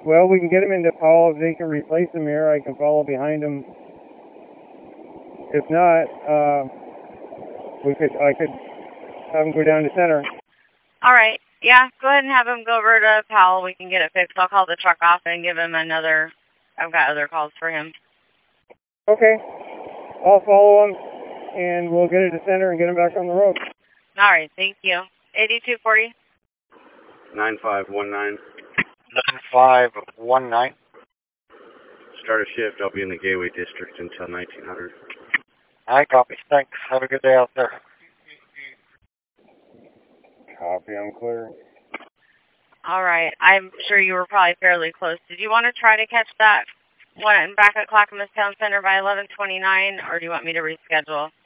Well, we can get him into Powell. If they can replace him here, I can follow behind him. If not, I could have him go down to center. All right. Yeah, go ahead and have him go over to Powell. We can get it fixed. I'll call the truck off and give him another. I've got other calls for him. Okay. I'll follow him, and we'll get it to center and get him back on the road. All right. Thank you. 8240. 9519. 9519. Start a shift. I'll be in the Gateway District until 1900. I copy. Thanks. Have a good day out there. Copy. I'm clear. All right. I'm sure you were probably fairly close. Did you want to try to catch that one back at Clackamas Town Center by 11:29, or do you want me to reschedule?